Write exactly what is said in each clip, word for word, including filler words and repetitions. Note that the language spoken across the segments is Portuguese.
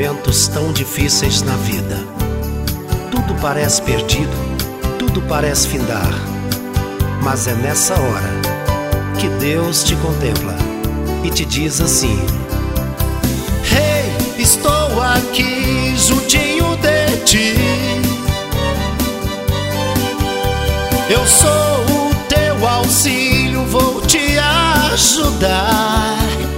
momentos tão difíceis na vida. Tudo parece perdido, tudo parece findar. Mas é nessa hora que Deus te contempla e te diz assim: Hey, estou aqui juntinho de ti. Eu sou o teu auxílio, vou te ajudar.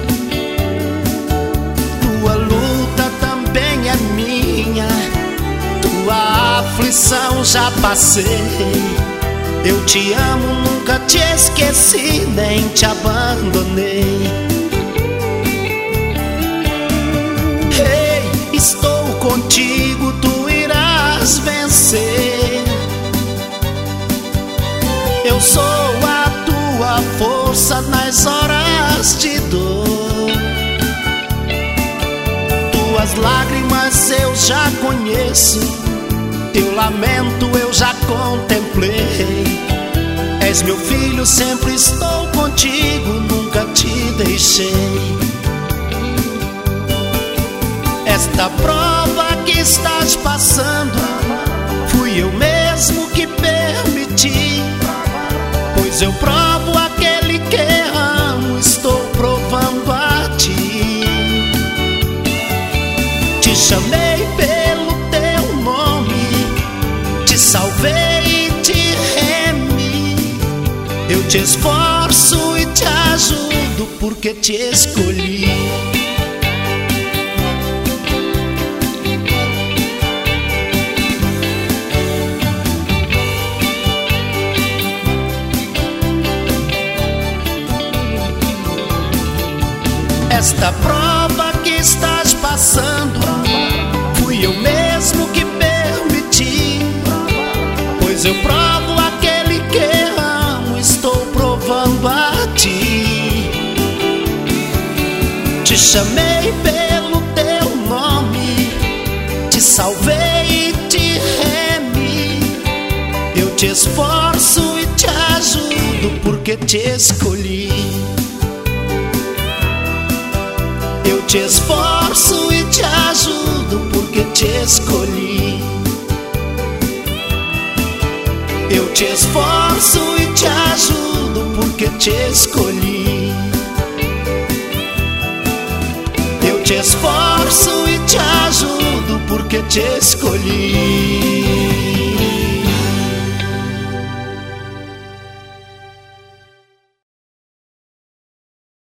Tua luta também é minha, tua aflição já passei. Eu te amo, nunca te esqueci, nem te abandonei. Ei, estou contigo, tu irás vencer. Eu sou a tua força nas horas de dor. Tuas lágrimas eu já conheço, teu lamento eu já contemplei. És meu filho, sempre estou contigo, nunca te deixei. Esta prova que estás passando, fui eu mesmo que permiti. Pois eu provo aquele que amo, estou provando a ti. Te chamei pelo teu nome, te salvei e te remi. Eu te esforço e te ajudo porque te escolhi. Esta prova que estás passando, fui eu mesmo que permiti. Pois eu provo aquele que amo, estou provando a ti. Te chamei pelo teu nome, te salvei e te remi. Eu te esforço e te ajudo porque te escolhi. Eu te esforço e te ajudo porque te escolhi. Eu te esforço e te ajudo porque te escolhi. Eu te esforço e te ajudo porque te escolhi.